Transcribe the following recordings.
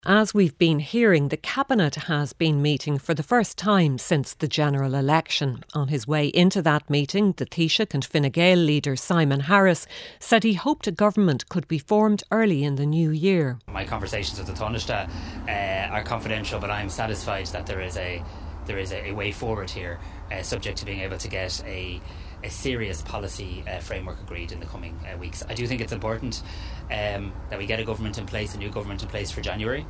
As we've been hearing, the Cabinet has been meeting for the first time since the general election. On his way into that meeting, the Taoiseach and Fine Gael leader Simon Harris said he hoped a government could be formed early in the new year. My conversations with the Taoiseach are confidential, but I'm satisfied that there is a way forward here, subject to being able to get a serious policy framework agreed in the coming weeks. I do think it's important that we get a government in place, a new government in place for January.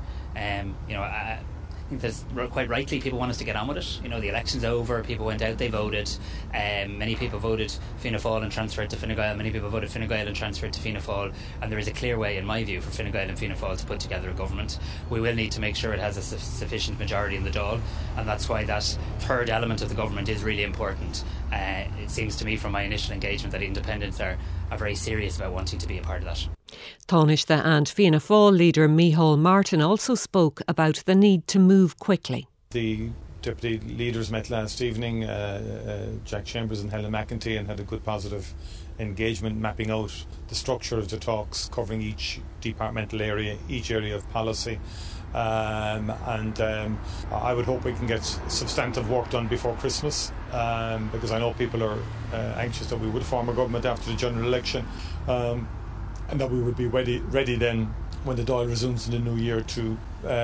I think there's quite rightly people want us to get on with it. The election's over, people went out, they voted. Many people voted Fianna Fáil and transferred to Fine Gael. Many people voted Fine Gael and transferred to Fianna Fáil. And there is a clear way, in my view, for Fine Gael and Fianna Fáil to put together a government. We will need to make sure it has a sufficient majority in the Dáil, and that's why that third element of the government is really important. It seems to me from my initial engagement that independents are very serious about wanting to be a part of that. Taoiseach and Fianna Fáil leader Micheál Martin also spoke about the need to move quickly. The deputy leaders met last evening, Jack Chambers and Helen McEntee, and had a good positive engagement mapping out the structure of the talks, covering each departmental area, each area of policy. I would hope we can get substantive work done before Christmas, because I know people are anxious that we would form a government after the general election, and that we would be ready then when the Dáil resumes in the new year to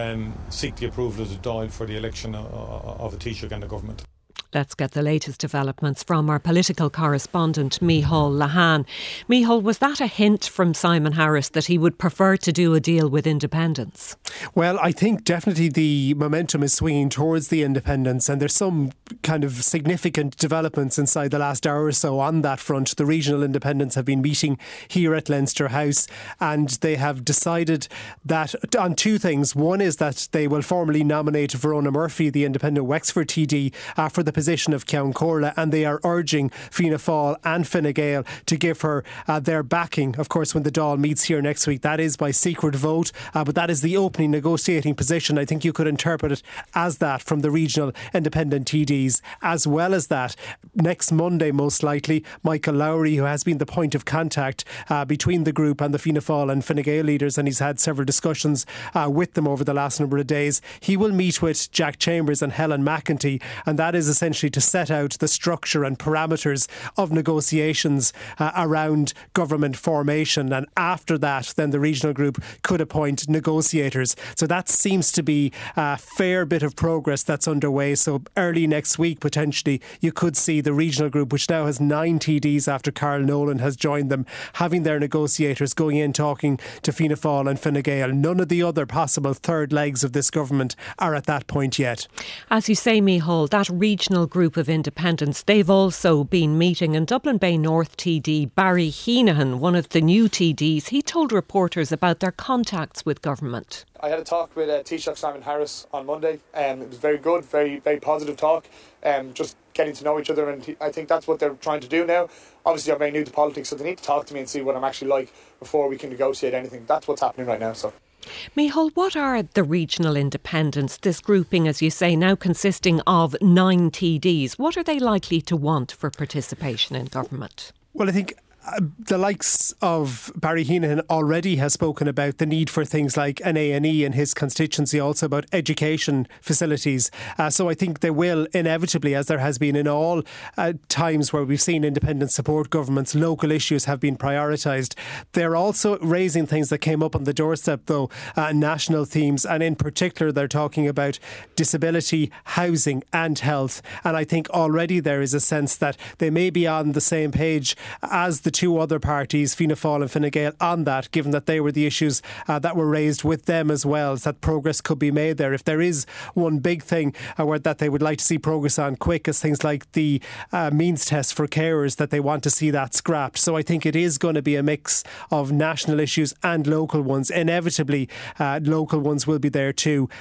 seek the approval of the Dáil for the election of a Taoiseach and the government. Let's get the latest developments from our political correspondent Micheál Lehane. Micheál, was that a hint from Simon Harris that he would prefer to do a deal with independents? Well, I think definitely the momentum is swinging towards the independents, and there's some kind of significant developments inside the last hour or so on that front. The regional independents have been meeting here at Leinster House, and they have decided that on two things. One is that they will formally nominate Verona Murphy, the independent Wexford TD, for the position of Ceann Comhairle, and they are urging Fianna Fáil and Fine Gael to give her their backing. Of course, when the Dáil meets here next week, that is by secret vote, but that is the opening negotiating position. I think you could interpret it as that from the regional independent TDs. As well as that, next Monday, most likely, Michael Lowry, who has been the point of contact between the group and the Fianna Fáil and Fine Gael leaders, and he's had several discussions with them over the last number of days, he will meet with Jack Chambers and Helen McEntee, and that is essentially to set out the structure and parameters of negotiations around government formation, and after that then the regional group could appoint negotiators. So that seems to be a fair bit of progress that's underway. So early next week potentially you could see the regional group, which now has 9 TDs after Carl Nolan has joined them, having their negotiators going in talking to Fianna Fáil and Fine Gael. None of the other possible third legs of this government are at that point yet. As you say, Micheál, that regional group of independents, they've also been meeting, and Dublin Bay North TD Barry Heenahan, one of the new TDs, he told reporters about their contacts with government. I had a talk with Taoiseach Simon Harris on Monday, and it was very good, very, very positive talk, just getting to know each other, and I think that's what they're trying to do now. Obviously I'm very new to politics, so they need to talk to me and see what I'm actually like before we can negotiate anything. That's what's happening right now. So, Micheál, what are the regional independents, this grouping, as you say, now consisting of 9 TDs? What are they likely to want for participation in government? Well, I think the likes of Barry Heenahan already has spoken about the need for things like an A&E in his constituency, also about education facilities. So I think there will inevitably, as there has been in all times where we've seen independent support governments, local issues have been prioritised. They're also raising things that came up on the doorstep, though, national themes, and in particular they're talking about disability, housing and health. And I think already there is a sense that they may be on the same page as the two other parties, Fianna Fáil and Fine Gael, on that, given that they were the issues that were raised with them as well, so that progress could be made there. If there is one big thing that they would like to see progress on quick, is things like the means test for carers, that they want to see that scrapped. So I think it is going to be a mix of national issues and local ones. Inevitably, local ones will be there too.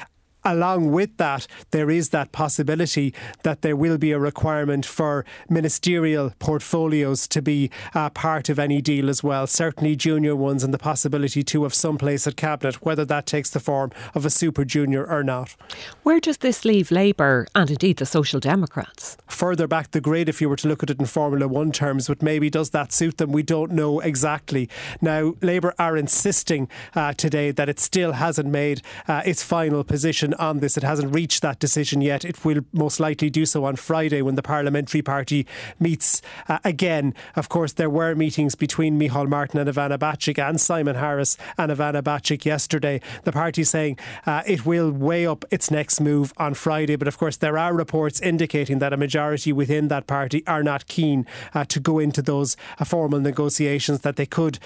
along with that, there is that possibility that there will be a requirement for ministerial portfolios to be part of any deal as well. Certainly junior ones, and the possibility too of some place at Cabinet, whether that takes the form of a super junior or not. Where does this leave Labour and indeed the Social Democrats? Further back the grid, if you were to look at it in Formula 1 terms, but maybe does that suit them? We don't know exactly. Now, Labour are insisting today that it still hasn't made its final position on this. It hasn't reached that decision yet. It will most likely do so on Friday when the parliamentary party meets again. Of course, there were meetings between Micheál Martin and Ivana Bacik and Simon Harris and Ivana Bacik yesterday. The party saying it will weigh up its next move on Friday. But of course, there are reports indicating that a majority within that party are not keen to go into those formal negotiations, that they could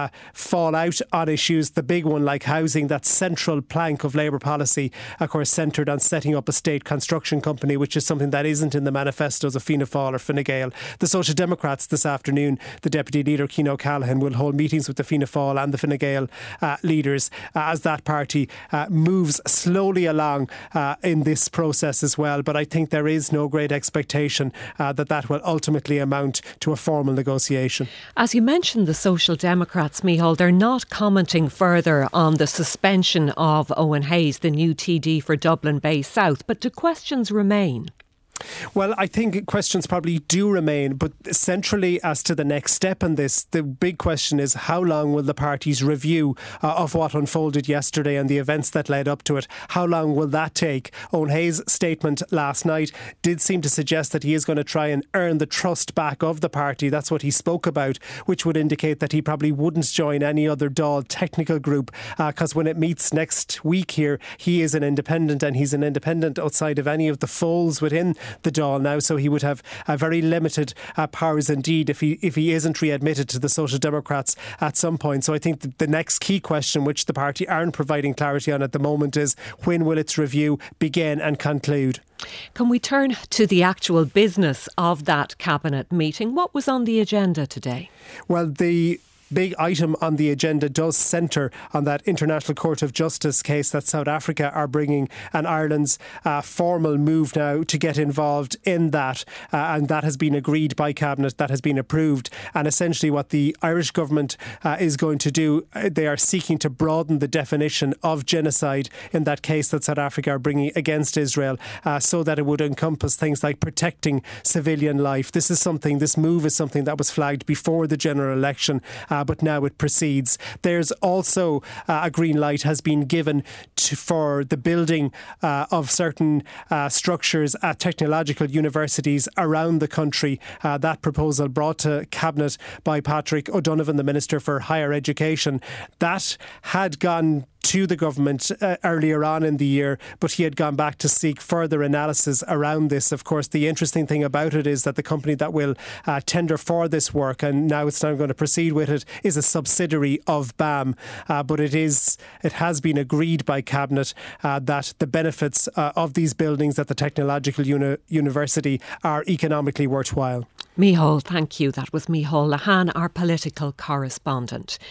fall out on issues. The big one like housing, that central plank of Labour policy, of course, centred on setting up a state construction company, which is something that isn't in the manifestos of Fianna Fáil or Fine Gael. The Social Democrats this afternoon, the Deputy Leader Cian O'Callaghan will hold meetings with the Fianna Fáil and the Fine Gael leaders as that party moves slowly along in this process as well. But I think there is no great expectation that will ultimately amount to a formal negotiation. As you mentioned, the Social Democrats, Micheál, they're not commenting further on the suspension of Eoin Hayes, the new TD for Dublin Bay South, but do questions remain? Well, I think questions probably do remain, but centrally as to the next step in this, the big question is how long will the party's review of what unfolded yesterday and the events that led up to it, how long will that take? Eoin Hayes' statement last night did seem to suggest that he is going to try and earn the trust back of the party. That's what he spoke about, which would indicate that he probably wouldn't join any other Dáil technical group, because when it meets next week here, he is an independent, and he's an independent outside of any of the folds within the Dáil now, so he would have very limited powers indeed if he isn't readmitted to the Social Democrats at some point. So I think the next key question, which the party aren't providing clarity on at the moment, is when will its review begin and conclude? Can we turn to the actual business of that Cabinet meeting? What was on the agenda today? Well, the big item on the agenda does centre on that International Court of Justice case that South Africa are bringing, and Ireland's formal move now to get involved in that, and that has been agreed by Cabinet, that has been approved. And essentially what the Irish government is going to do, they are seeking to broaden the definition of genocide in that case that South Africa are bringing against Israel, so that it would encompass things like protecting civilian life. This move is something that was flagged before the general election, but now it proceeds. There's also a green light has been given for the building of certain structures at technological universities around the country. That proposal brought to Cabinet by Patrick O'Donovan, the Minister for Higher Education, that had gone to the government earlier on in the year, but he had gone back to seek further analysis around this. Of course, the interesting thing about it is that the company that will tender for this work, and now it's now going to proceed with it, is a subsidiary of BAM. But it has been agreed by Cabinet that the benefits of these buildings at the Technological University are economically worthwhile. Micheál, thank you. That was Micheál Lehane, our political correspondent.